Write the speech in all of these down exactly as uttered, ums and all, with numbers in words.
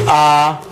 Uh,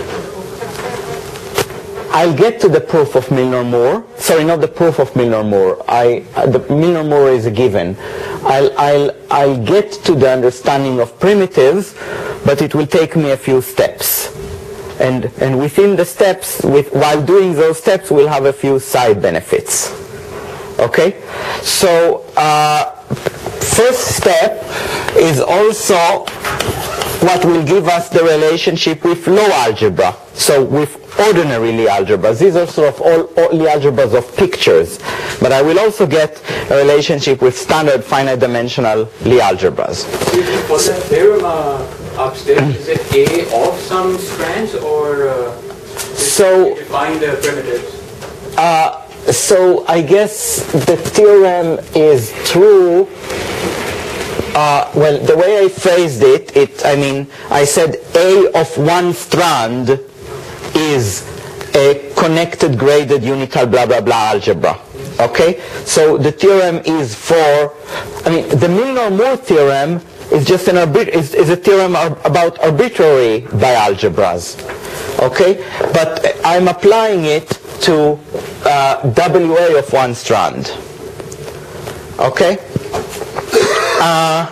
I'll get to the proof of Milnor-Moore. Sorry, not the proof of Milnor-Moore. I, uh, the Milnor-Moore is a given. I'll, I'll, I'll get to the understanding of primitives, but it will take me a few steps. And, and within the steps, with, while doing those steps, we'll have a few side benefits. Okay? So, uh, first step is also what will give us the relationship with low algebra. So with ordinary Lie algebras. These are sort of all, all Lie algebras of pictures. But I will also get a relationship with standard finite dimensional Lie algebras. For that theorem uh, upstairs, is it A of some strands, or uh, so define the primitives? Uh, so I guess the theorem is true. Uh, well, the way I phrased it, it, I mean, I said A of one strand is a connected graded unital blah blah blah algebra. Okay? So the theorem is for, I mean, the Milnor-Moore theorem is just an arbit is, is a theorem ar about arbitrary bialgebras. Okay? But I'm applying it to uh, W A of one strand. Okay? Uh,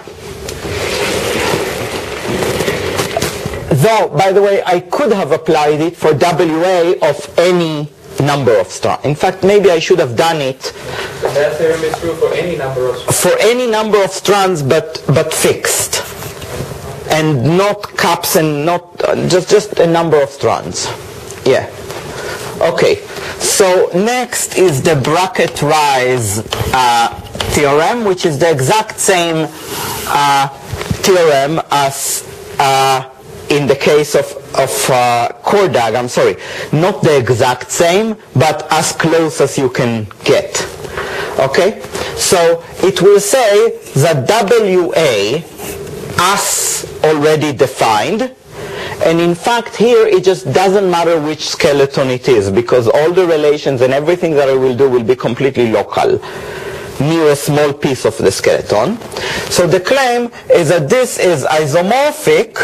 though, by the way, I could have applied it for W A of any number of strands. In fact, maybe I should have done it. So that theorem is true for any number of strands? For any number of strands, but but fixed, and not caps and not uh, just just a number of strands. Yeah. Okay. So next is the bracket rise uh, theorem, which is the exact same uh, theorem as uh, in the case of, of uh, Kordag. I'm sorry, not the exact same, but as close as you can get. Okay? So it will say that W A, as already defined, and in fact here it just doesn't matter which skeleton it is, because all the relations and everything that I will do will be completely local, near a small piece of the skeleton. So the claim is that this is isomorphic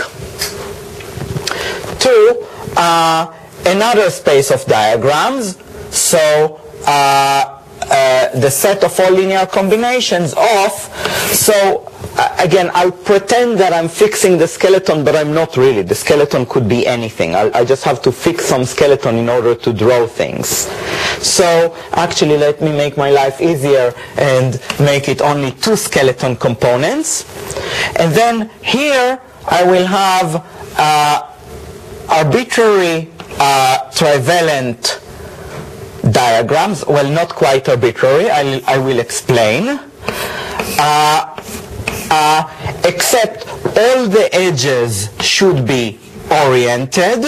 to uh, another space of diagrams. So uh, uh, the set of all linear combinations of, so uh, again, I'll pretend that I'm fixing the skeleton, but I'm not really. The skeleton could be anything. I'll, I just have to fix some skeleton in order to draw things. So actually, let me make my life easier and make it only two skeleton components. And then here I will have uh, arbitrary uh, trivalent diagrams. Well, not quite arbitrary. I'll, I will explain. Uh, uh, except all the edges should be oriented.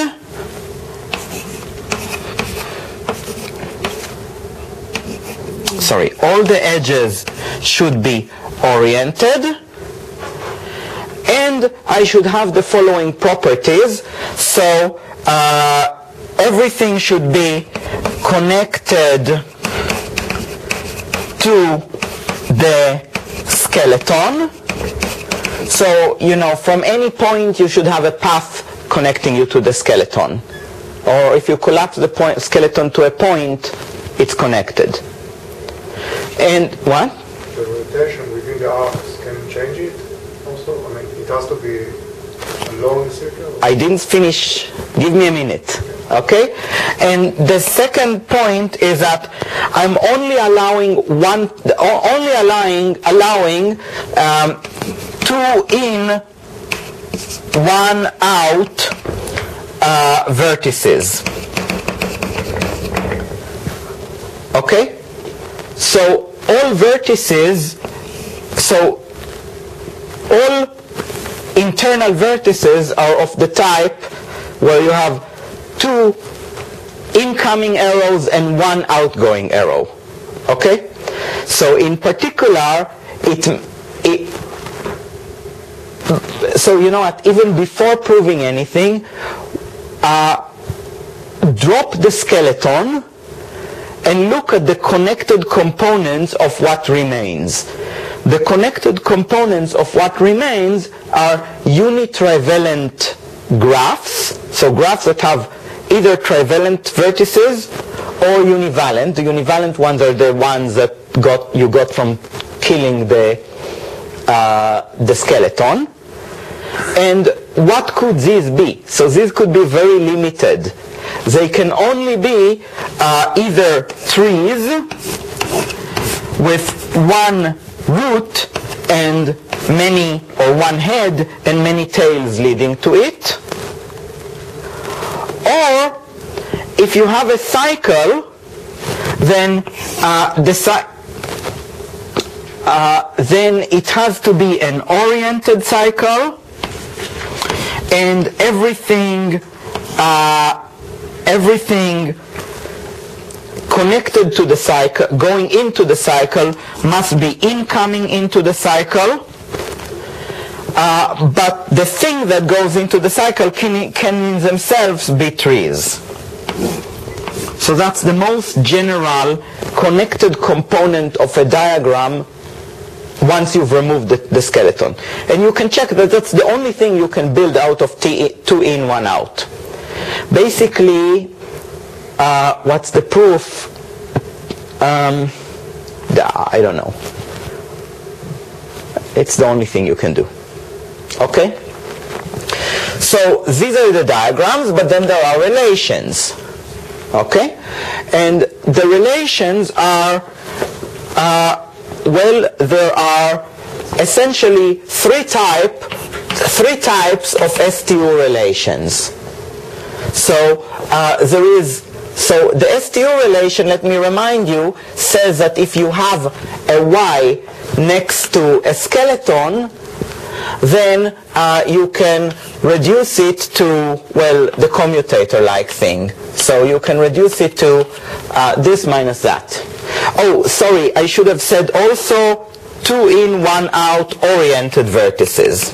Sorry, all the edges should be oriented. And I should have the following properties. So uh, everything should be connected to the skeleton. So, you know, from any point you should have a path connecting you to the skeleton. Or if you collapse the point, skeleton to a point, it's connected. And what? The rotation within the arcs, can you change it also? I mean, it has to be a long circle? I didn't finish. Give me a minute. Okay? And the second point is that I'm only allowing one, only allowing, allowing um, two in, one out uh, vertices. Okay? So all vertices, so all internal vertices are of the type where you have two incoming arrows and one outgoing arrow. Okay? So in particular, it, it so you know what, even before proving anything, uh, drop the skeleton and look at the connected components of what remains. The connected components of what remains are unitrivalent graphs. So graphs that have either trivalent vertices or univalent. The univalent ones are the ones that got you got from killing the uh, the skeleton. And what could these be? So these could be very limited. They can only be uh, either trees with one root and many, or one head and many tails leading to it. Or if you have a cycle, then uh, the cy- uh, then it has to be an oriented cycle, and everything uh, everything connected to the cycle, going into the cycle, must be incoming into the cycle. Uh, but the thing that goes into the cycle can, can in themselves be trees. So that's the most general connected component of a diagram once you've removed the, the skeleton. And you can check that that's the only thing you can build out of t, two in, one out. Basically, uh, what's the proof? Um, I don't know. It's the only thing you can do. Okay? So these are the diagrams, but then there are relations. Okay? And the relations are, uh, well, there are essentially three type, three types of S T U relations. So uh, there is, so the S T U relation, let me remind you, says that if you have a Y next to a skeleton, then uh, you can reduce it to, well, the commutator-like thing. So you can reduce it to uh, this minus that. Oh, sorry, I should have said also two in, one out oriented vertices.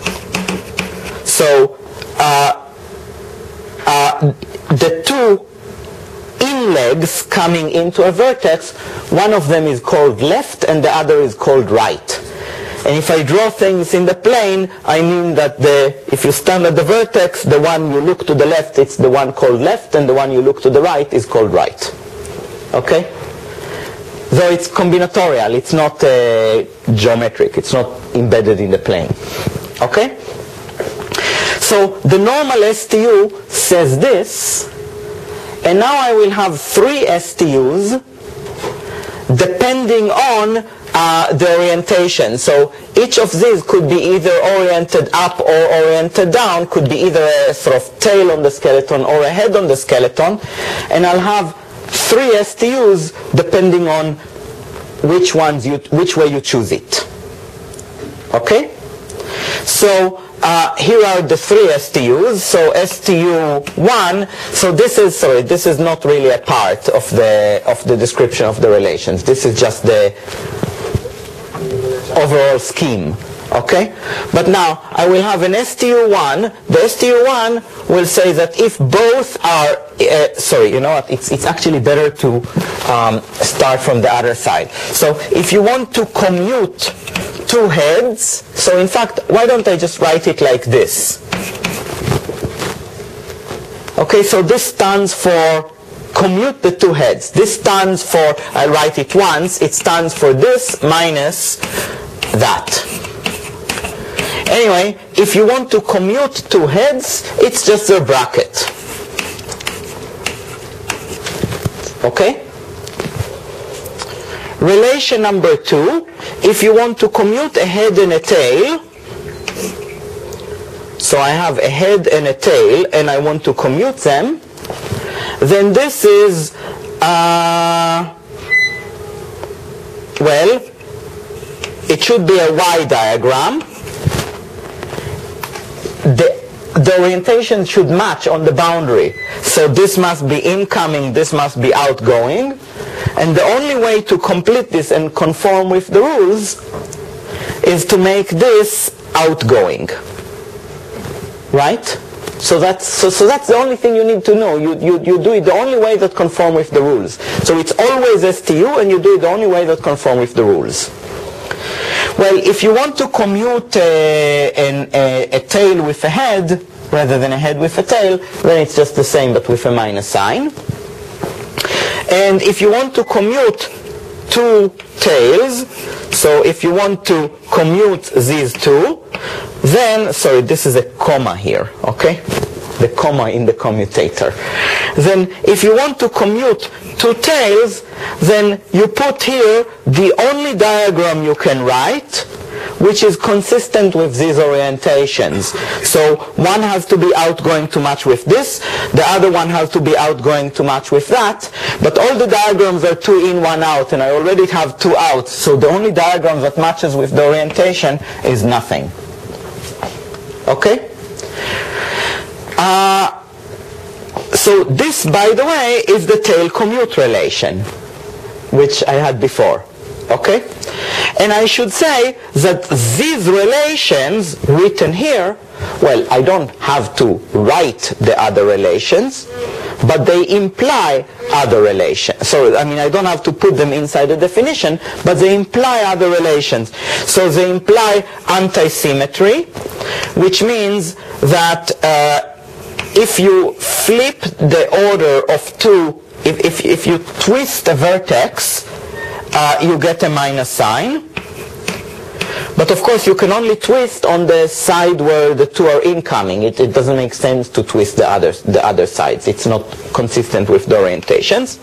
So uh, uh, the two in legs coming into a vertex, one of them is called left and the other is called right. And if I draw things in the plane, I mean that the, if you stand at the vertex, the one you look to the left, it's the one called left, and the one you look to the right is called right. Okay? Though it's combinatorial, it's not uh, geometric, it's not embedded in the plane. Okay? So the normal S T U says this, and now I will have three S T Us depending on Uh, the orientation. So each of these could be either oriented up or oriented down, could be either a sort of tail on the skeleton or a head on the skeleton, and I'll have three S T Us depending on which ones you, which way you choose it. Okay? So uh, here are the three S T Us. So S T U one, so this is, sorry, this is not really a part of the, of the description of the relations. This is just the overall scheme. Okay? But now I will have an S T U one. The S T U one will say that if both are, uh, sorry, you know what, it's, it's actually better to um, start from the other side. So if you want to commute two heads, so in fact, why don't I just write it like this? Okay, so this stands for commute the two heads. This stands for, I write it once, it stands for this minus that. Anyway, if you want to commute two heads, it's just a bracket. Okay? Relation number two, if you want to commute a head and a tail, so I have a head and a tail and I want to commute them, then this is, uh, well, it should be a Y diagram. The, the orientation should match on the boundary. So this must be incoming, this must be outgoing. And the only way to complete this and conform with the rules is to make this outgoing. Right? So that's, so, so that's the only thing you need to know. You, you, you do it the only way that conform with the rules. So it's always S T U, and you do it the only way that conform with the rules. Well, if you want to commute a, an, a, a tail with a head, rather than a head with a tail, then it's just the same but with a minus sign. And if you want to commute two tails, so if you want to commute these two, then, sorry, this is a comma here, okay? The comma in the commutator. Then if you want to commute two tails, then you put here the only diagram you can write which is consistent with these orientations. So one has to be outgoing to match with this, the other one has to be outgoing to match with that, but all the diagrams are two in, one out, and I already have two out, so the only diagram that matches with the orientation is nothing. Okay? Uh, so this, by the way, is the tail commute relation, which I had before. Okay? And I should say that these relations written here, well, I don't have to write the other relations, but they imply other relations. So, I mean, I don't have to put them inside the definition, but they imply other relations. So they imply antisymmetry, which means that uh, if you flip the order of two, if, if, if you twist a vertex, uh, you get a minus sign. But of course you can only twist on the side where the two are incoming. It, it doesn't make sense to twist the other, the other sides. It's not consistent with the orientations.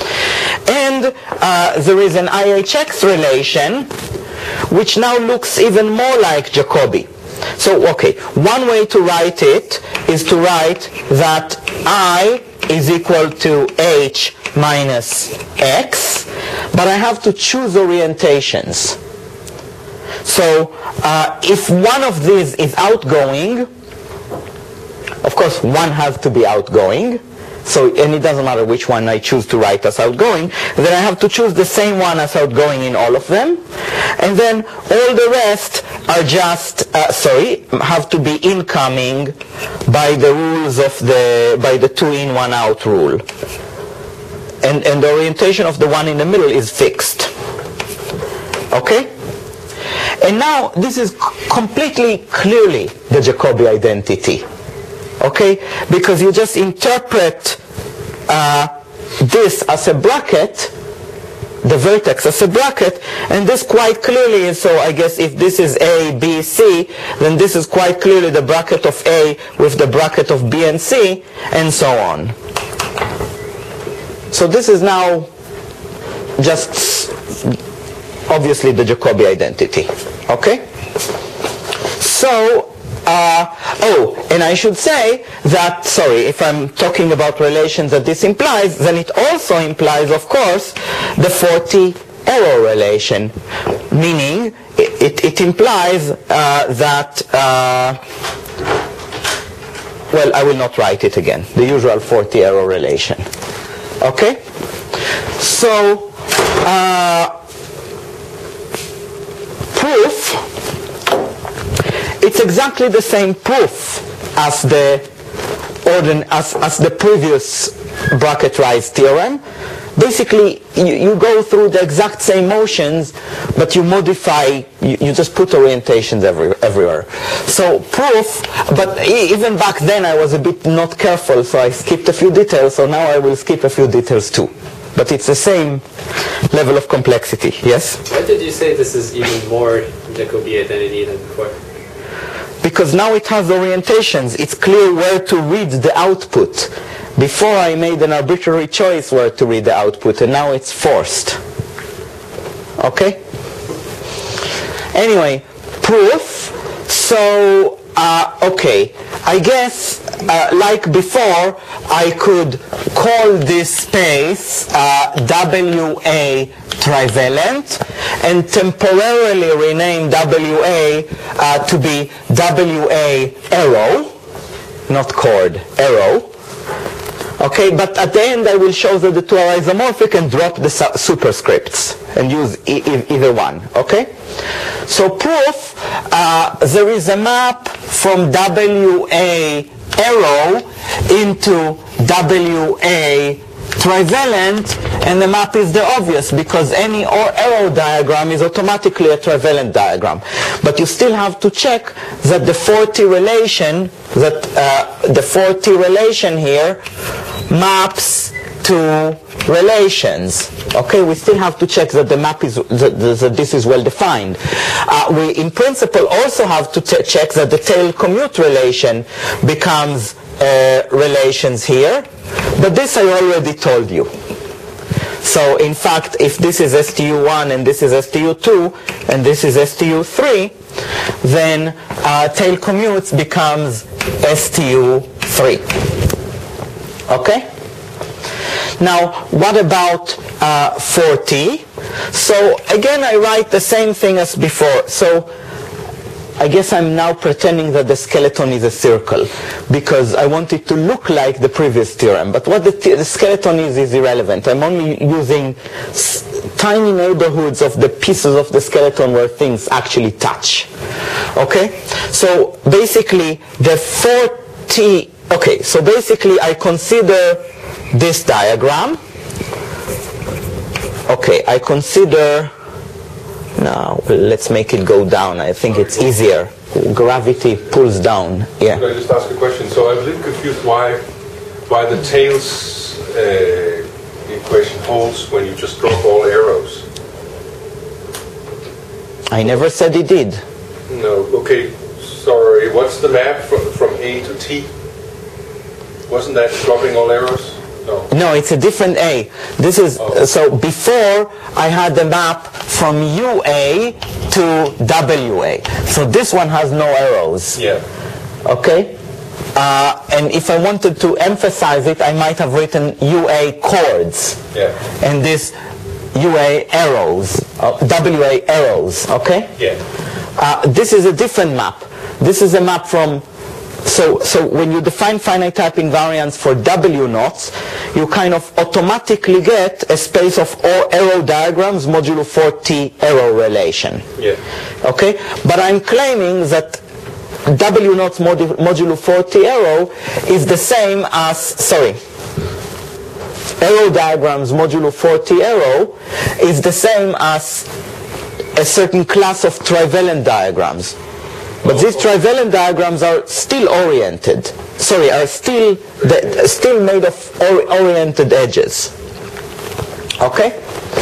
And uh, there is an I H X relation which now looks even more like Jacobi. So, okay, one way to write it is to write that I is equal to H minus X, but I have to choose orientations. So, uh, if one of these is outgoing, of course one has to be outgoing, so, and it doesn't matter which one I choose to write as outgoing, then I have to choose the same one as outgoing in all of them, and then all the rest are just, uh, sorry, have to be incoming by the rules of the, by the two in, one out rule. And, and the orientation of the one in the middle is fixed. Okay? And now this is completely clearly the Jacobi identity. Okay? Because you just interpret uh, this as a bracket, the vertex as a bracket, and this quite clearly is, so I guess if this is A, B, C, then this is quite clearly the bracket of A with the bracket of B and C, and so on. So this is now just obviously the Jacobi identity. Okay? So, uh, oh, and I should say that, sorry, if I'm talking about relations that this implies, then it also implies, of course, the forty error relation, meaning it, it, it implies uh, that, uh, well, I will not write it again, the usual forty error relation. Okay? So, uh, proof, it's exactly the same proof as the ordin as, as the previous bracket-rise theorem. Basically, you, you go through the exact same motions, but you modify, you, you just put orientations every, everywhere. So proof, but even back then I was a bit not careful, so I skipped a few details, so now I will skip a few details too. But it's the same level of complexity, yes? Why did you say this is even more Jacobi identity than before? Because now it has orientations. It's clear where to read the output. Before I made an arbitrary choice where to read the output, and now it's forced. Okay? Anyway, proof. So, uh, okay. I guess, uh, like before, I could call this space uh, W A trivalent and temporarily rename W A uh, to be W A arrow, not chord, arrow. Okay, but at the end I will show that the two are isomorphic and drop the su superscripts and use e e either one. Okay? So proof, uh, there is a map from W A arrow into W A trivalent, and the map is the obvious because any or arrow diagram is automatically a trivalent diagram. But you still have to check that the forty relation, that uh, the forty relation here maps to relations. Okay, we still have to check that the map is that, that this is well defined. Uh, we, in principle, also have to t check that the tail commute relation becomes uh, relations here. But this I already told you. So in fact, if this is S T U one and this is S T U two and this is S T U three, then uh, tail commutes becomes S T U three. Okay? Now, what about uh, forty? So again, I write the same thing as before. So I guess I'm now pretending that the skeleton is a circle because I want it to look like the previous theorem. But what the, the skeleton is is irrelevant. I'm only using s tiny neighborhoods of the pieces of the skeleton where things actually touch. Okay? So basically the forty, okay, so basically I consider this diagram. Okay, I consider, now let's make it go down. I think it's easier. Gravity pulls down. Yeah. Could I just ask a question? So I'm a little confused why why the tails uh, equation holds when you just drop all arrows. I never said it did. No, okay, sorry. What's the map from, from A to T? Wasn't that dropping all arrows? No. No, it's a different A. This is, Oh. so before I had the map from U A to W A. So this one has no arrows. Yeah. Okay? Uh, and if I wanted to emphasize it, I might have written U A chords. Yeah. And this U A arrows, uh, W A arrows, okay? Yeah. Uh, this is a different map. This is a map from, so, so when you define finite type invariance for W knots, you kind of automatically get a space of all arrow diagrams modulo forty arrow relation. Yeah. Okay? But I'm claiming that W knots modu modulo forty arrow is the same as, sorry, arrow diagrams modulo forty arrow is the same as a certain class of trivalent diagrams. But these trivalent diagrams are still oriented. Sorry, are still the, still made of or, oriented edges. Okay?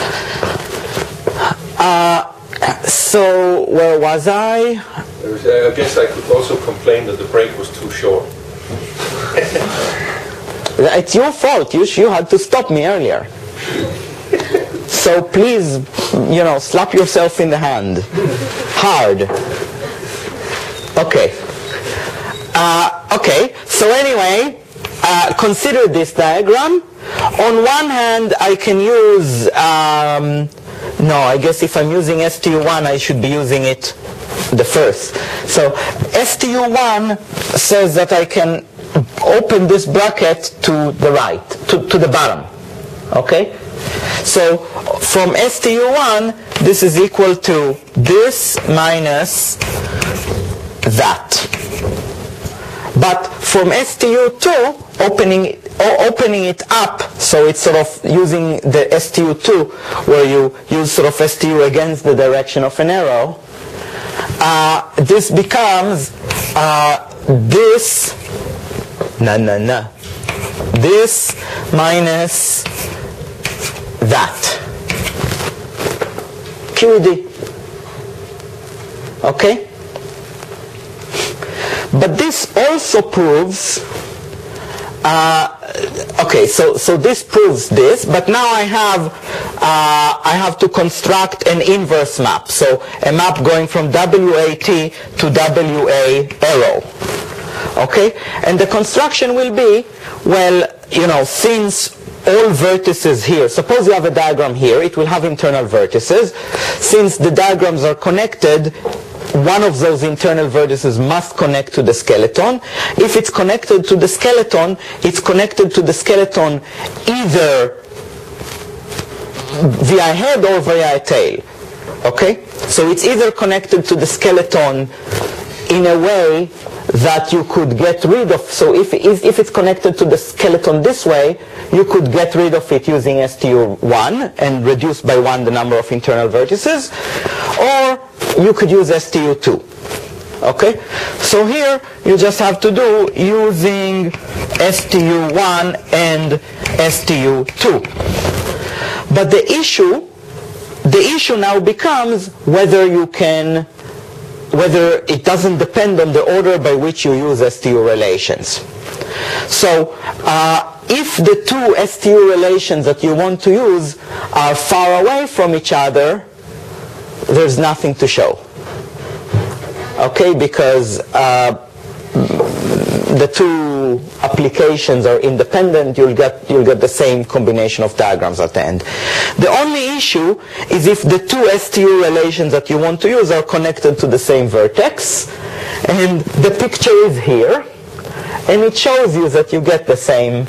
Uh, so where was I? There was, uh, I guess I could also complain that the break was too short. It's your fault. You, you had to stop me earlier. So please, you know, slap yourself in the hand. Hard. Okay. Uh, okay. So anyway, uh, consider this diagram. On one hand, I can use, um, no, I guess if I'm using S T U one, I should be using it the first. So S T U one says that I can open this bracket to the right, to, to the bottom. Okay? So from S T U one, this is equal to this minus that. But from S T U two, opening it, opening it up, so it's sort of using the S T U two, where you use sort of S T U against the direction of an arrow, uh, this becomes uh, this, no, no, no, this minus that. Q E D. Okay? But this also proves, uh, okay, so, so this proves this, but now I have, uh, I have to construct an inverse map. So a map going from W A T to W A arrow. Okay? And the construction will be, well, you know, since all vertices here, suppose you have a diagram here, it will have internal vertices. Since the diagrams are connected, one of those internal vertices must connect to the skeleton. If it's connected to the skeleton, it's connected to the skeleton either via head or via tail. Okay? So it's either connected to the skeleton in a way that you could get rid of. So if, if it's connected to the skeleton this way, you could get rid of it using S T U one and reduce by one the number of internal vertices, or you could use S T U two. Okay? So here you just have to do using S T U one and S T U two. But the issue, the issue now becomes whether you can, whether it doesn't depend on the order by which you use S T U relations. So uh, if the two S T U relations that you want to use are far away from each other, there's nothing to show. Okay, because uh, the two applications are independent, you'll get you'll get the same combination of diagrams at the end. The only issue is if the two S T U relations that you want to use are connected to the same vertex, and the picture is here, and it shows you that you get the same,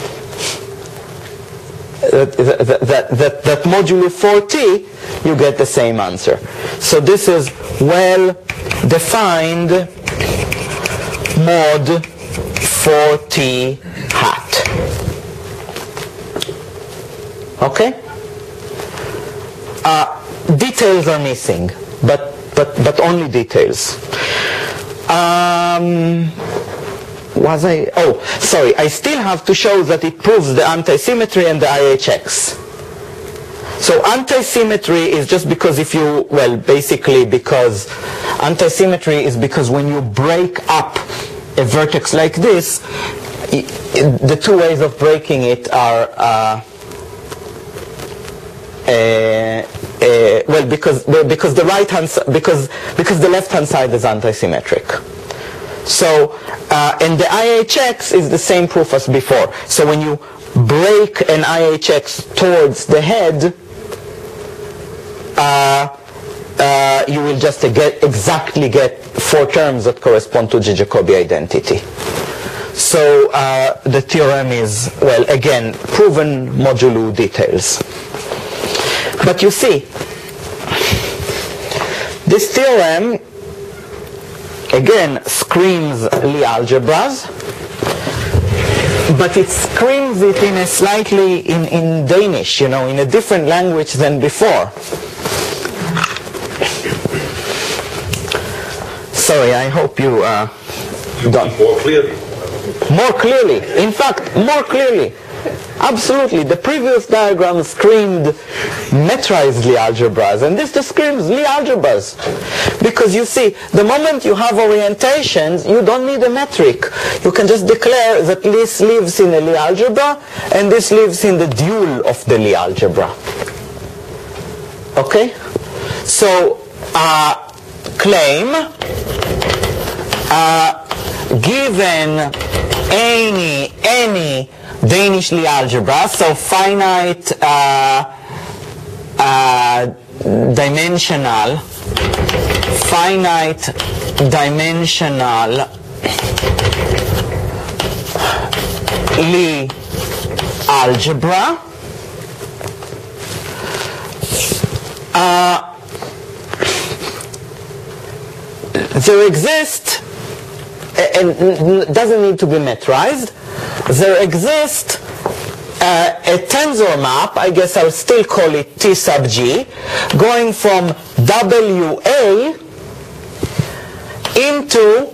that, that, that, that, that modulo four T, you get the same answer. So this is well defined mod four T hat. Okay? Uh, details are missing, but but but only details. Um, was I? Oh, sorry. I still have to show that it proves the anti-symmetry and the I H X. So anti-symmetry is just because if you, well, basically because anti-symmetry is because when you break up a vertex like this, the two ways of breaking it are, uh, uh, uh, well, because because the right hand because because the left hand side is anti-symmetric. So uh, and the I H X is the same proof as before. So when you break an I H X towards the head, Uh, uh, you will just get exactly get four terms that correspond to the Jacobi identity. So uh, the theorem is, well, again, proven modulo details. But you see, this theorem, again, screams Lie algebras, but it screams it in a slightly, in, in Danish, you know, in a different language than before. Sorry, I hope you uh, don't. More clearly. More clearly. In fact, more clearly. Absolutely. The previous diagram screamed metrized Lie algebras, and this just screams Lie algebras. Because you see, the moment you have orientations, you don't need a metric. You can just declare that this lives in a Lie algebra, and this lives in the dual of the Lie algebra. Okay? So, uh, claim, uh, given any any Danish Lie algebra, so finite uh, uh, dimensional, finite dimensional Lie algebra, uh, there exists, and it doesn't need to be metrized, there exists uh, a tensor map, I guess I'll still call it T sub G, going from W A into,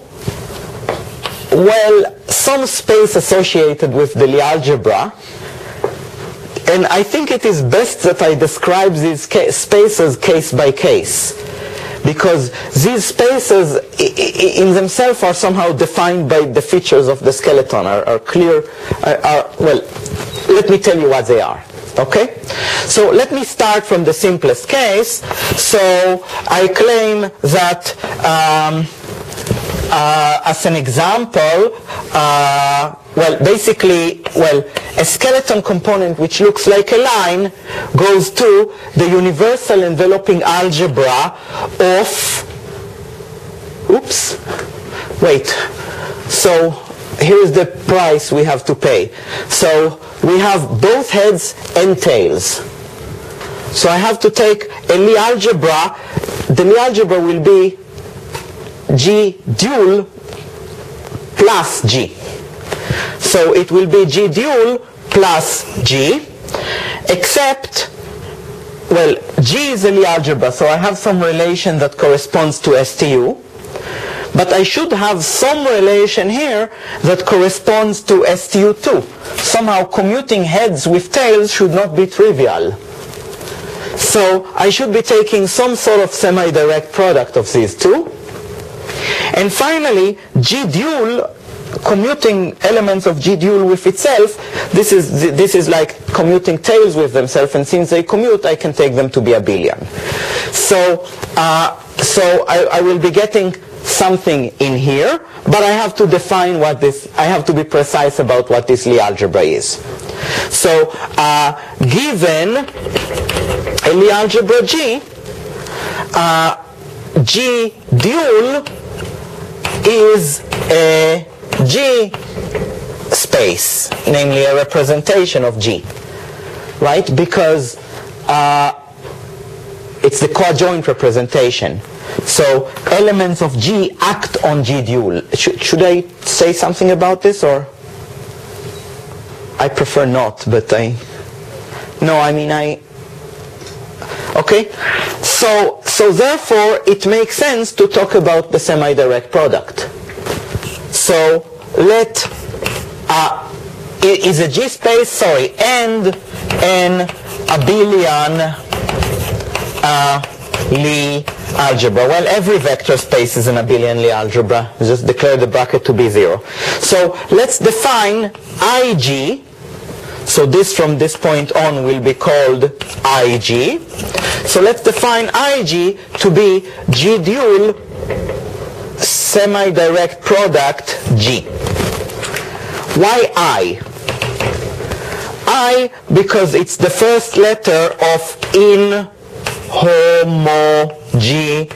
well, some space associated with the Lie algebra. And I think it is best that I describe these ca spaces case by case, because these spaces in themselves are somehow defined by the features of the skeleton, are, are clear, are, are, well, let me tell you what they are, okay? So let me start from the simplest case. So I claim that, um, uh, as an example, uh, well, basically, well, a skeleton component which looks like a line goes to the universal enveloping algebra of, oops, wait, so here's the price we have to pay. So we have both heads and tails. So I have to take a Lie algebra. The Lie algebra will be G dual plus G. So it will be G dual plus G, except, well, G is a Lie algebra, so I have some relation that corresponds to S T U, but I should have some relation here that corresponds to S T U too. Somehow commuting heads with tails should not be trivial. So I should be taking some sort of semi-direct product of these two. And finally, G dual, commuting elements of G dual with itself, this is, this is like commuting tails with themselves, and since they commute, I can take them to be abelian. So, uh, so I, I will be getting something in here, but I have to define what this, I have to be precise about what this Lie algebra is. So, uh, given a Lie algebra G, uh, G dual is a G space, namely a representation of G, right? Because uh, it's the coadjoint representation. So elements of G act on G dual. Should, should I say something about this, or? I prefer not, but I, no, I mean I, okay? So, so therefore it makes sense to talk about the semi-direct product. So let, uh, it is a G space, sorry, and an abelian uh, Lie algebra. Well, every vector space is an abelian Lie algebra. Just declare the bracket to be zero. So let's define I G. So this from this point on will be called I G. So let's define I G to be G dual semi-direct product G. Why I? I because it's the first letter of in homogeneous.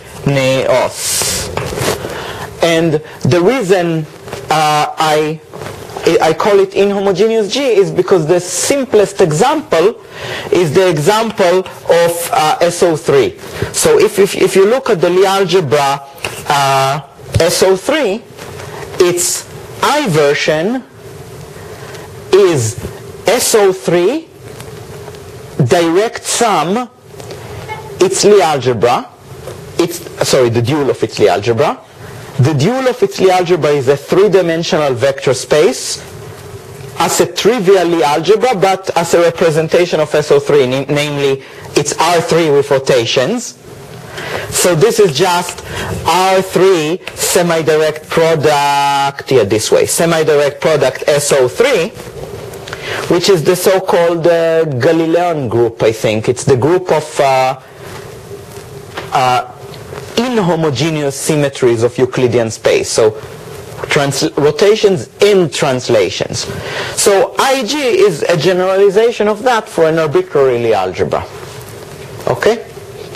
And the reason uh, I I call it inhomogeneous G is because the simplest example is the example of uh, S O three. So if, if, if you look at the Lie algebra uh, S O three, its I version is S O three direct sum its Lie algebra, it's, sorry, the dual of its Lie algebra. The dual of its Lie algebra is a three-dimensional vector space as a trivial Lie algebra, but as a representation of S O three, n namely it's R three with rotations. So this is just R three semi-direct product, yeah, this way, semi-direct product S O three, which is the so-called uh, Galilean group, I think. It's the group of uh, uh, inhomogeneous symmetries of Euclidean space. So trans rotations in translations. So I G is a generalization of that for an arbitrary Lie algebra. Okay?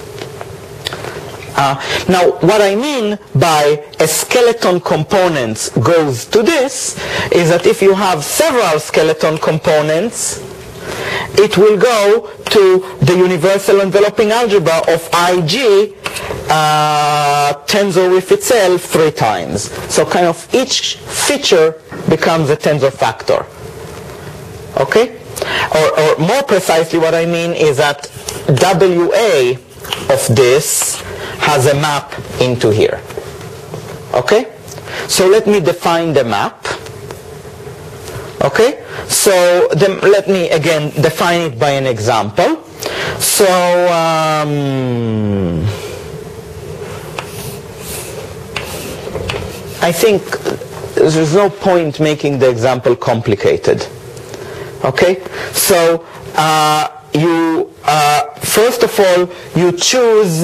Uh, now, what I mean by a skeleton components goes to this is that if you have several skeleton components, it will go to the universal enveloping algebra of I G uh, tensor with itself three times. So kind of each feature becomes a tensor factor. Okay? Or, or more precisely, what I mean is that W A of this has a map into here. Okay? So let me define the map. Okay? So then let me again define it by an example. So um, I think there's no point making the example complicated. Okay? So uh, you uh, first of all you choose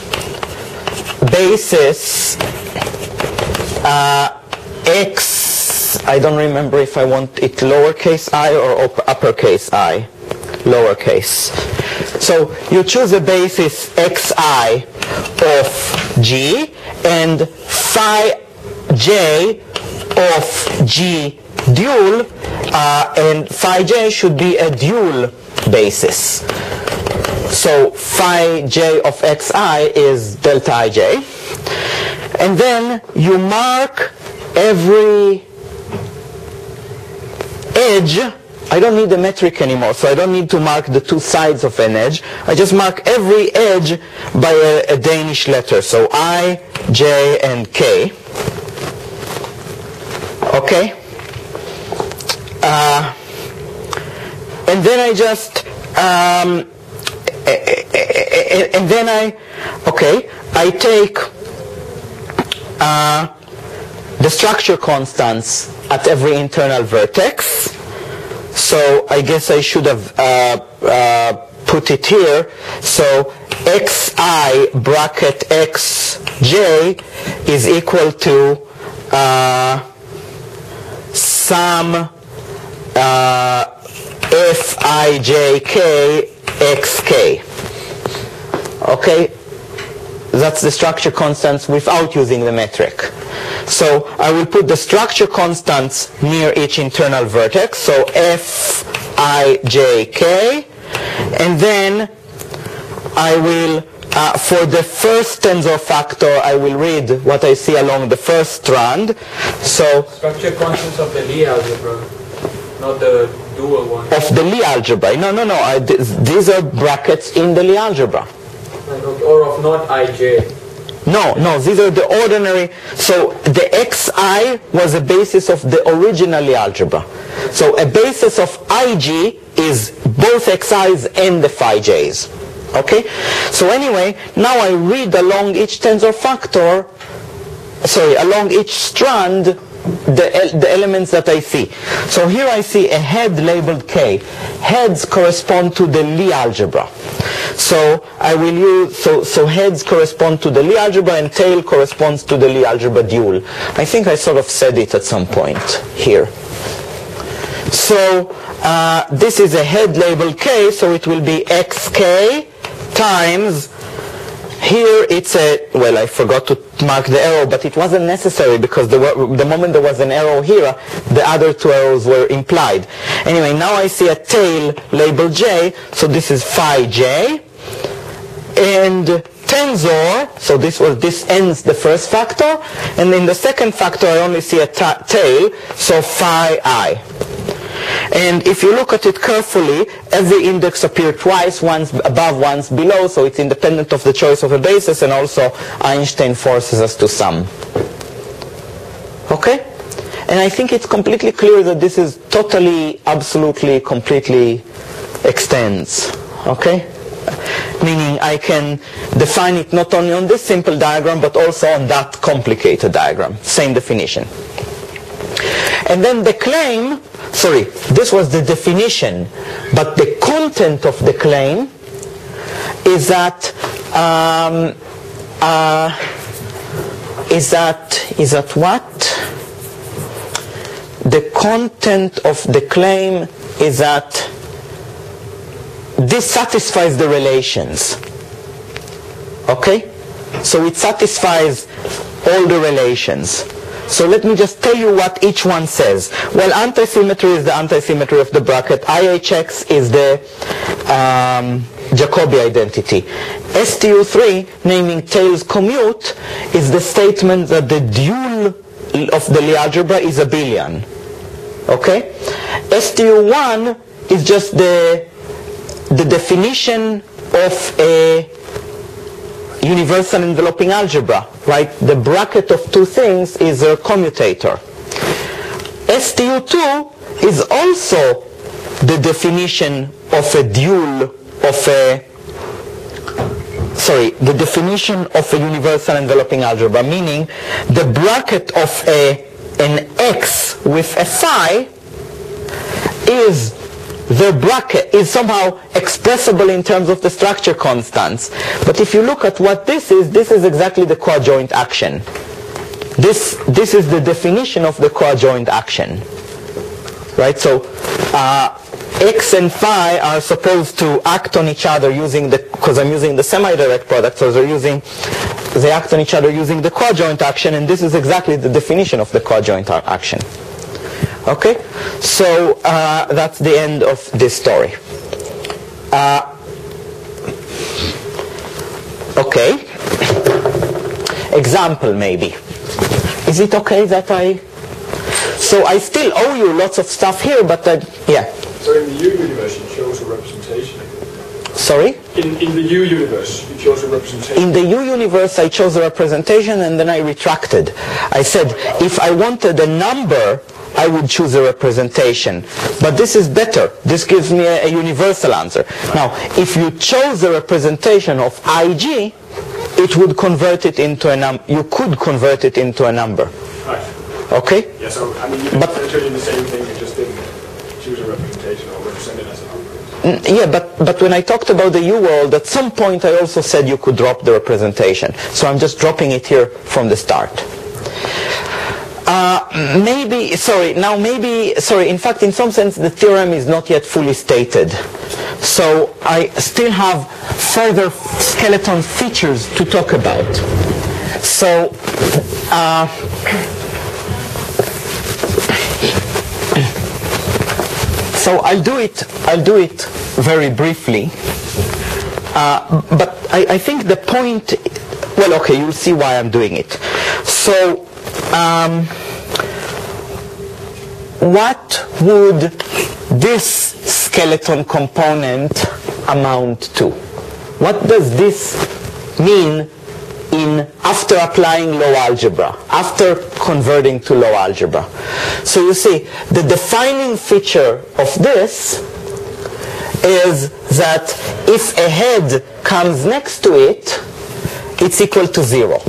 basis uh, x, I don't remember if I want it lowercase I or uppercase I, lowercase. So you choose a basis xi of G and phi j of G dual, uh, and phi j should be a dual basis. So phi j of xi is delta ij. And then you mark every edge, I don't need the metric anymore, so I don't need to mark the two sides of an edge. I just mark every edge by a, a Danish letter, so I, J, and K. Okay? Uh, and then I just, um, and then I, okay, I take uh, the structure constants at every internal vertex. So I guess I should have uh, uh, put it here. So xi bracket xj is equal to uh, sum uh, fijk xk. Okay, that's the structure constants without using the metric. So I will put the structure constants near each internal vertex, so fijk, and then I will, uh, for the first tensor factor, I will read what I see along the first strand. So Structure constants of the Lie algebra, not the dual one. of the Lie algebra, no, no, no, I, th these are brackets in the Lie algebra. Or of not ij. No, no, these are the ordinary. So the xi was a basis of the original Lie algebra. So a basis of ig is both xi's and the phi j's. Okay? So anyway, now I read along each tensor factor, sorry, along each strand, the, the elements that I see. So here I see a head labeled K. Heads correspond to the Lie algebra. So I will use, so, so heads correspond to the Lie algebra and tail corresponds to the Lie algebra dual. I think I sort of said it at some point here. So uh, this is a head label K, so it will be xk times, here it's a, well, I forgot to mark the arrow, but it wasn't necessary because the, the moment there was an arrow here, the other two arrows were implied. Anyway, now I see a tail labeled J, so this is phi j, and tensor, so this was, this ends the first factor, and in the second factor I only see a tail, so phi I. And if you look at it carefully, every index appears twice, once above, once below, so it's independent of the choice of a basis, and also Einstein forces us to sum. Okay? And I think it's completely clear that this is totally, absolutely, completely extends. Okay? Meaning I can define it not only on this simple diagram, but also on that complicated diagram. Same definition. And then the claim, sorry, this was the definition, but the content of the claim is that, um, uh, is that, is that what? The content of the claim is that this satisfies the relations. Okay? So it satisfies all the relations. So let me just tell you what each one says. Well, antisymmetry is the antisymmetry of the bracket. I H X is the um, Jacobi identity. S T U three, naming tails commute, is the statement that the dual of the Lie algebra is abelian. Okay? S T U one is just the, the definition of a universal enveloping algebra, right? The bracket of two things is a commutator. S T U two is also the definition of a dual of a, sorry, the definition of a universal enveloping algebra, meaning the bracket of a, an X with a phi is the bracket is somehow expressible in terms of the structure constants. But if you look at what this is, this is exactly the coadjoint action. This, this is the definition of the coadjoint action. Right? So uh, X and phi are supposed to act on each other using the, because I'm using the semi-direct product, so they're using, they act on each other using the coadjoint action, and this is exactly the definition of the coadjoint action. Okay, so uh, that's the end of this story. Uh, okay, example maybe. Is it okay that I So I still owe you lots of stuff here, but I, yeah. So in the U universe, you chose a representation. Sorry? In, in the U universe, you chose a representation. In the U universe, I chose a representation and then I retracted. I said, if I wanted a number, I would choose a representation. But this is better. This gives me a, a universal answer. Now, if you chose a representation of I G, it would convert it into a number. You could convert it into a number. Right. Okay? Yeah, so, I mean, you But- essentially the same thing, you just didn't choose a representation or represent it as a number. Mm, Yeah, but, but when I talked about the U world, at some point I also said you could drop the representation. So I'm just dropping it here from the start. Uh, maybe, sorry, now maybe, sorry, in fact, in some sense, the theorem is not yet fully stated. So I still have further skeleton features to talk about. So, uh, so I'll do it, I'll do it very briefly. Uh, but I, I think the point, well, okay, you'll see why I'm doing it. So, um, what would this skeleton component amount to? What does this mean in after applying low algebra, after converting to low algebra? So you see, the defining feature of this is that if a head comes next to it, it's equal to zero.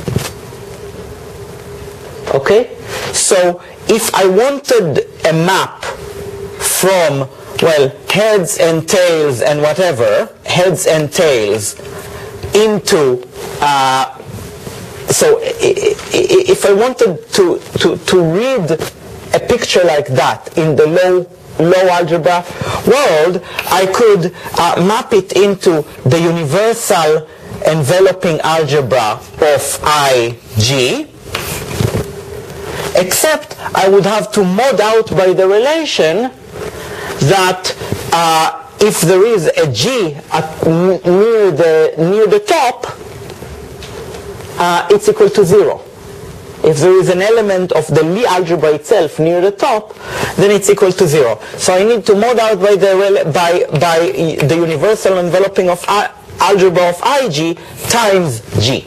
Okay? So if I wanted a map from, well, heads and tails and whatever, heads and tails, into, uh, so if I wanted to, to, to read a picture like that in the low, low algebra world, I could uh, map it into the universal enveloping algebra of I G, except I would have to mod out by the relation that uh, if there is a G at, near, the, near the top, uh, it's equal to zero. If there is an element of the Lie algebra itself near the top, then it's equal to zero. So I need to mod out by the, by, by the universal enveloping of I, algebra of I G times G.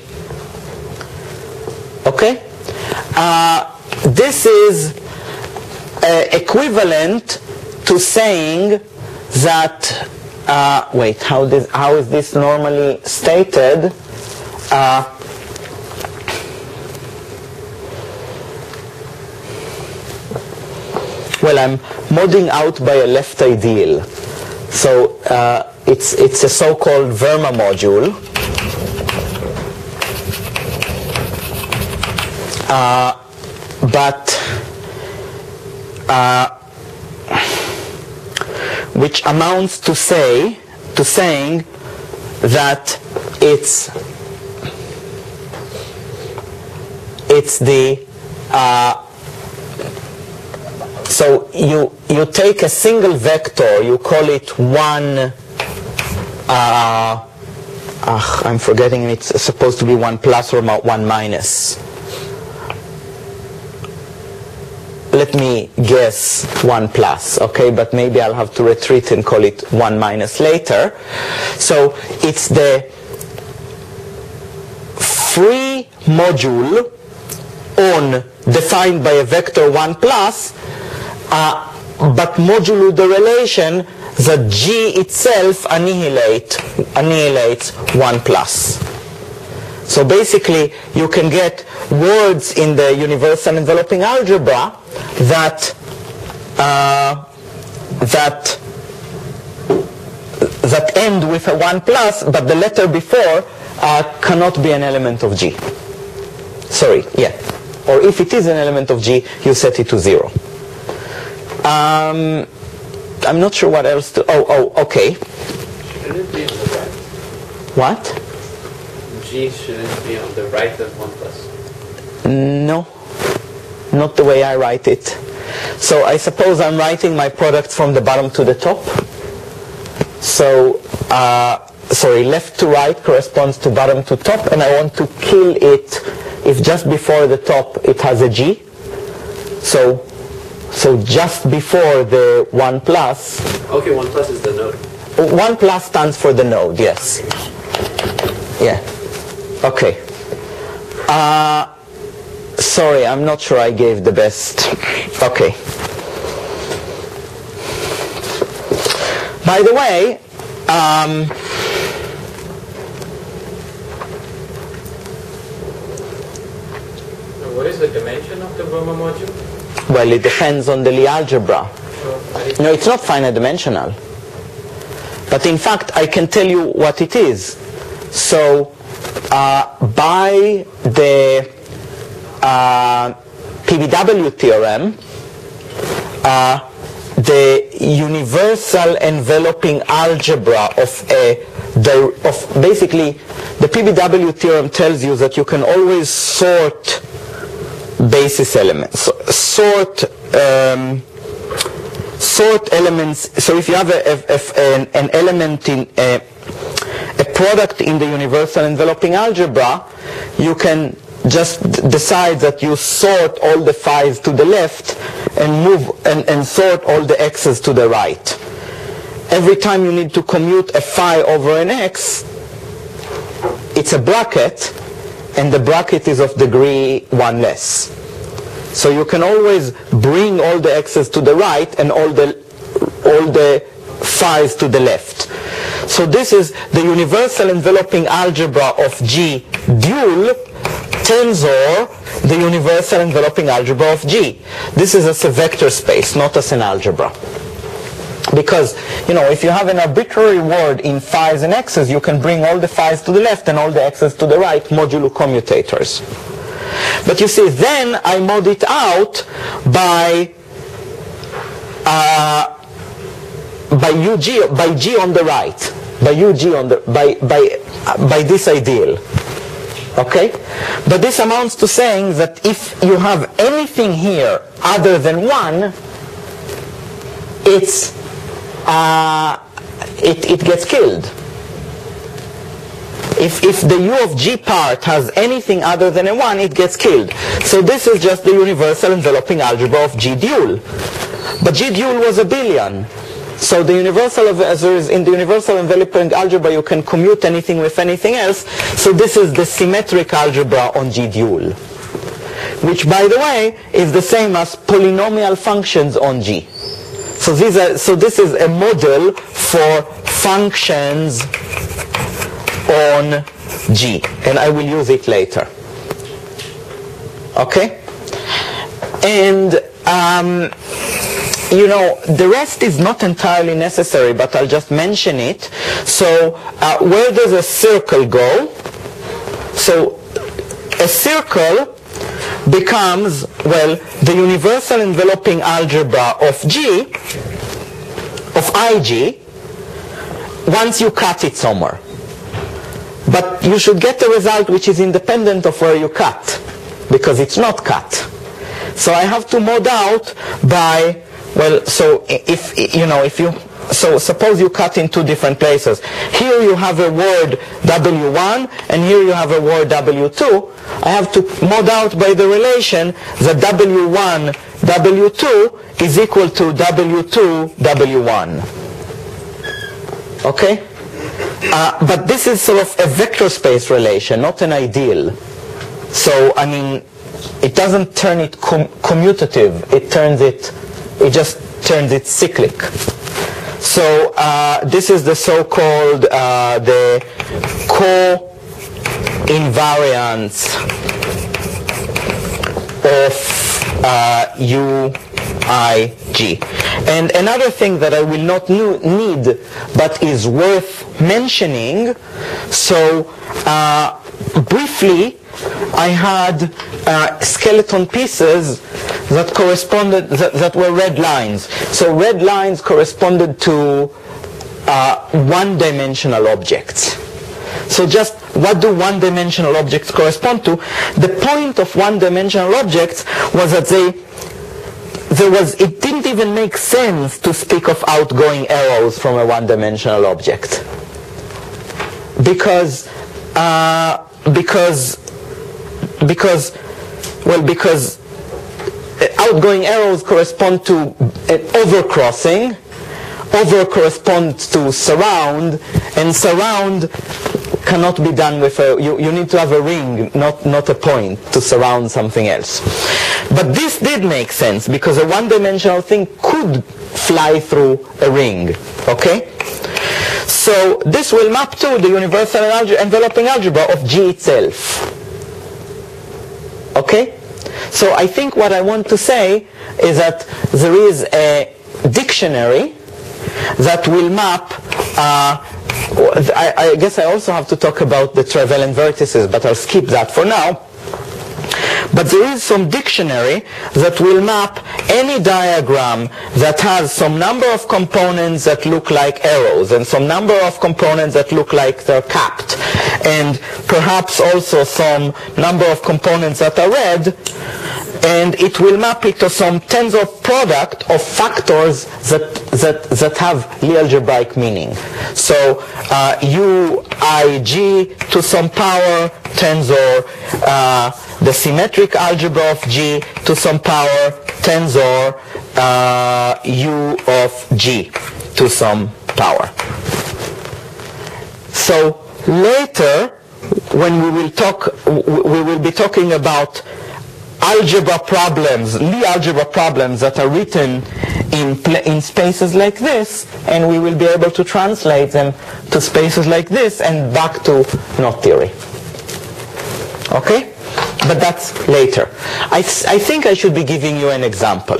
Okay? Uh, this is uh, equivalent to saying that, uh, wait, how, this, how is this normally stated? Uh, well, I'm modding out by a left ideal. So uh, it's, it's a so-called Verma module. Uh, but uh, which amounts to say to saying that it's it's the uh, so you you take a single vector, you call it one. Uh, uh, I'm forgetting, it's supposed to be one plus or one minus. Let me guess one plus, okay, but maybe I'll have to retreat and call it one minus later. So it's the free module on defined by a vector one plus, uh, but modulo the relation that G itself annihilate, annihilates one plus. So basically, you can get words in the universal enveloping algebra that uh, that that end with a one plus, but the letter before uh, cannot be an element of G. Sorry, yeah. Or if it is an element of G, you set it to zero. Um, I'm not sure what else to. Oh, oh, okay. Shouldn't it be on the right? What? G shouldn't be on the right of one plus. No, not the way I write it. So I suppose I'm writing my product from the bottom to the top. So, uh, sorry, left to right corresponds to bottom to top, and I want to kill it if just before the top it has a G. So So just before the one plus, Okay, one plus is the node. one plus stands for the node, yes. Yeah. Okay. Uh, sorry, I'm not sure I gave the best. Okay. By the way, um, What is the dimension of the Verma module? well, it depends on the Lie algebra. So, I didn't- No, it's not finite dimensional. But in fact, I can tell you what it is. So, uh, by the uh, P V W theorem, uh, the universal enveloping algebra of a the, of basically the P V W theorem tells you that you can always sort basis elements, so, sort um, sort elements. So if you have a, a, a, an, an element in a, a product in the universal enveloping algebra, you can just d- decide that you sort all the phi's to the left and move and, and sort all the x's to the right. Every time you need to commute a phi over an x, it's a bracket, and the bracket is of degree one less. So you can always bring all the x's to the right and all the all the phi's to the left. So this is the universal enveloping algebra of G dual tensor the universal enveloping algebra of G. This is as a vector space, not as an algebra. Because, you know, if you have an arbitrary word in phi's and x's, you can bring all the phi's to the left and all the x's to the right, modulo commutators. But you see, then I mod it out by uh, by U G, by G on the right, by U G on the, by by uh, by this ideal. Okay? But this amounts to saying that if you have anything here other than one, it's uh, it, it gets killed. If, if the U of G part has anything other than a one, it gets killed. So this is just the universal enveloping algebra of G dual. But G dual was a billion. So the universal of, as there is in the universal enveloping algebra, you can commute anything with anything else. So this is the symmetric algebra on G dual, which, by the way, is the same as polynomial functions on G. So these are so this is a model for functions on G, and I will use it later. Okay? And um, you know, the rest is not entirely necessary, but I'll just mention it. So uh, where does a circle go? So a circle becomes, well, the universal enveloping algebra of G, of I G, once you cut it somewhere. But you should get a result which is independent of where you cut, because it's not cut. So I have to mod out by, well, so if, you know, if you, so suppose you cut in two different places. Here you have a word W one, and here you have a word W two. I have to mod out by the relation that W one, W two is equal to W two, W one. Okay? Uh, but this is sort of a vector space relation, not an ideal. So, I mean, it doesn't turn it com commutative. It turns it, it just turns it cyclic. So, uh, this is the so-called, uh, the co-invariance of uh, U I G. And another thing that I will not need, but is worth mentioning, so uh, briefly, I had uh, skeleton pieces that corresponded, that, that were red lines. So red lines corresponded to uh, one-dimensional objects. So just what do one-dimensional objects correspond to? The point of one-dimensional objects was that they There was, it didn't even make sense to speak of outgoing arrows from a one-dimensional object. Because, uh, because, because, well, because outgoing arrows correspond to uh, overcrossing, over corresponds to surround, and surround cannot be done with a, you, you need to have a ring, not, not a point, to surround something else. But this did make sense, because a one-dimensional thing could fly through a ring, okay? So this will map to the universal alge- enveloping algebra of G itself. Okay? So I think what I want to say is that there is a dictionary that will map, uh, I, I guess I also have to talk about the trivalent vertices, but I'll skip that for now. But there is some dictionary that will map any diagram that has some number of components that look like arrows and some number of components that look like they're capped, and perhaps also some number of components that are red, and it will map it to some tensor product of factors that that that have Lie algebraic meaning. So uh, U I G to some power tensor, uh, the symmetric algebra of G to some power tensor uh, U of G to some power. So later, when we will talk, we will be talking about algebra problems, Lie algebra problems that are written in in spaces like this, and we will be able to translate them to spaces like this and back to knot theory. Okay? But that's later. I, I think I should be giving you an example.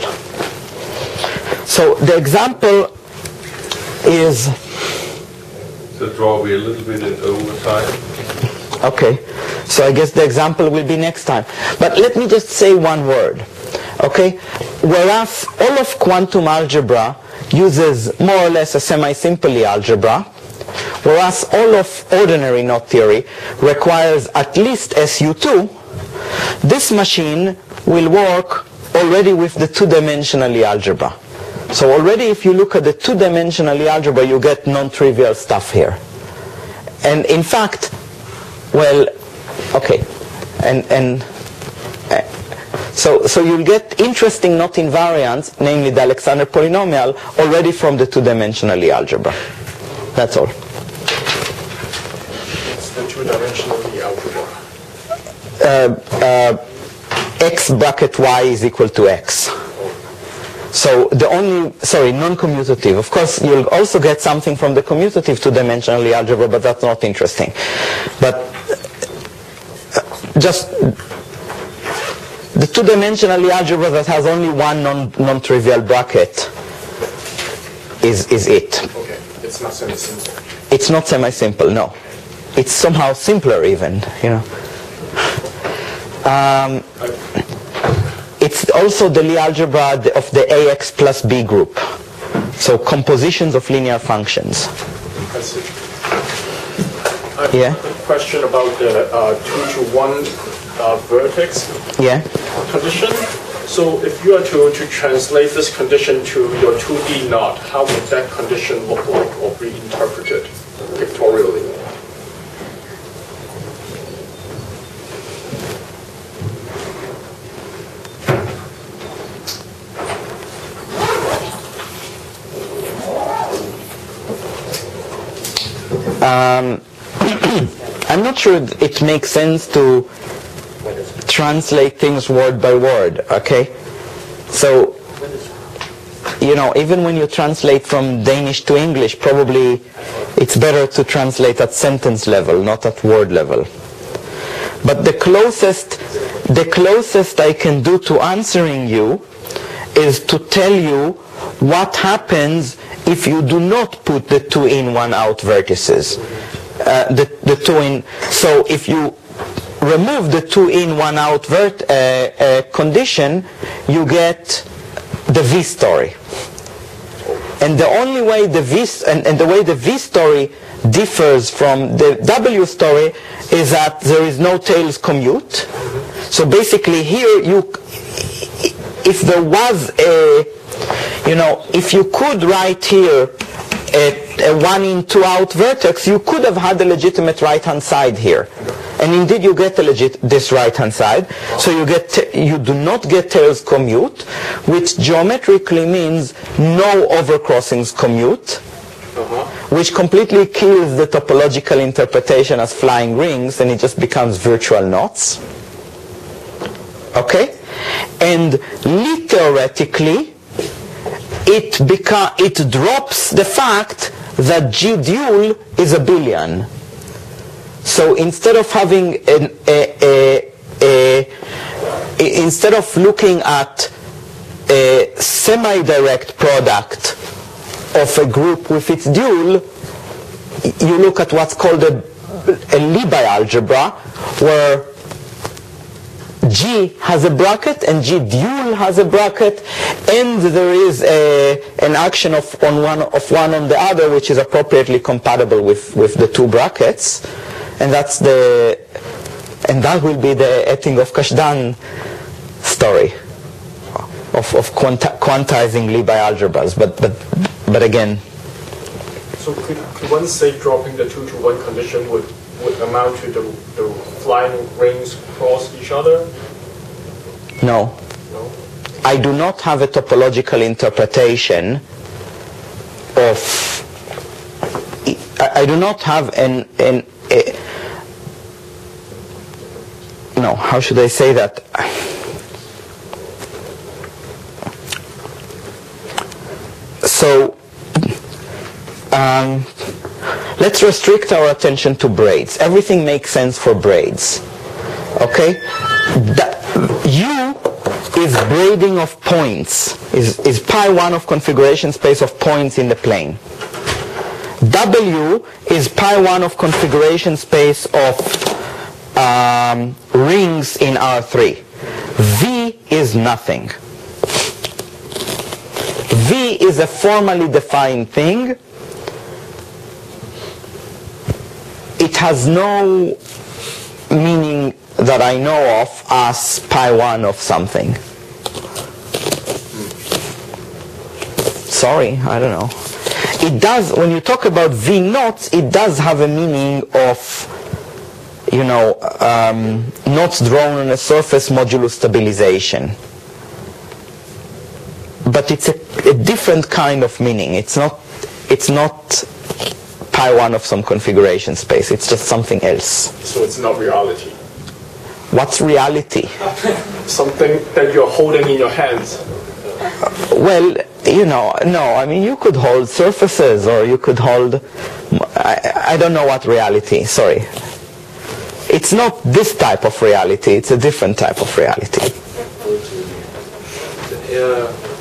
So the example is... So draw we a little bit in overtime. Okay, so I guess the example will be next time. But let me just say one word, okay? Whereas all of quantum algebra uses more or less a semi-simple Lie algebra, whereas all of ordinary knot theory requires at least S U two, this machine will work already with the two-dimensional Lie algebra. So already if you look at the two-dimensional Lie algebra, you get non-trivial stuff here. And in fact, well, okay, and and uh, so so you'll get interesting knot invariants, namely the Alexander polynomial, already from the two-dimensional Lie algebra. That's all. It's the two-dimensional Lie algebra. Uh, uh, x bracket y is equal to x. So the only, sorry, non-commutative. Of course, you'll also get something from the commutative two-dimensional Lie algebra, but that's not interesting. But uh, just the two-dimensional Lie algebra that has only one non, non-trivial bracket is, is it. Okay, it's not semi-simple. It's not semi-simple, no. It's somehow simpler even, you know. Um, It's also the Lie algebra of the A X plus B group. So compositions of linear functions. I see. I have Yeah. a question about the uh, two to one uh, vertex Yeah? condition. So if you are to, to translate this condition to your two D knot, how would that condition look like or be interpreted pictorially? Um, I'm not sure it makes sense to translate things word by word, okay? So, you know, even when you translate from Danish to English, probably it's better to translate at sentence level, not at word level. But the closest, the closest I can do to answering you is to tell you what happens if you do not put the two in, one out vertices. Uh, the, the two in, so if you remove the two in, one out vert, uh, uh, condition, you get the V story. And the only way the V, and, and the way the V story differs from the W story is that there is no tails commute. So basically here you, if there was a, you know, if you could write here a, a one in, two out vertex, you could have had a legitimate right-hand side here. And indeed you get a legit, this right hand side. So you get, you do not get tails commute, which geometrically means no overcrossings commute, Uh-huh. which completely kills the topological interpretation as flying rings, and it just becomes virtual knots. Okay? And Lie theoretically, it beca- it drops the fact that G dual is a billion. So instead of having an, a, a, a, a instead of looking at a semi-direct product of a group with its dual, you look at what's called a, a Libby algebra, where G has a bracket and G dual has a bracket, and there is a, an action of on one of one on the other, which is appropriately compatible with, with the two brackets, and that's the and that will be the Etinghoff-Kashdan story of of quanta, quantizing Libby algebras. But but but again. So could, could one say dropping the two to one condition would would amount to the, the flying rings cross each other? No. No? I do not have a topological interpretation of, I, I do not have an, an a, no, how should I say that? So, um, let's restrict our attention to braids. Everything makes sense for braids. Okay? That, U is braiding of points, is, is pi one of configuration space of points in the plane. W is pi one of configuration space of um, rings in R three. V is nothing. V is a formally defined thing. It has no meaning that I know of as pi one of something. Sorry, I don't know. It does, when you talk about V knots, it does have a meaning of, you know, um, knots drawn on a surface modulo stabilization. But it's a, a different kind of meaning. It's not, it's not pi one of some configuration space. It's just something else. So it's not reality. What's reality? Something that you're holding in your hands. Well, you know, no, I mean, you could hold surfaces, or you could hold, I, I don't know what reality, sorry. It's not this type of reality, it's a different type of reality. Yeah.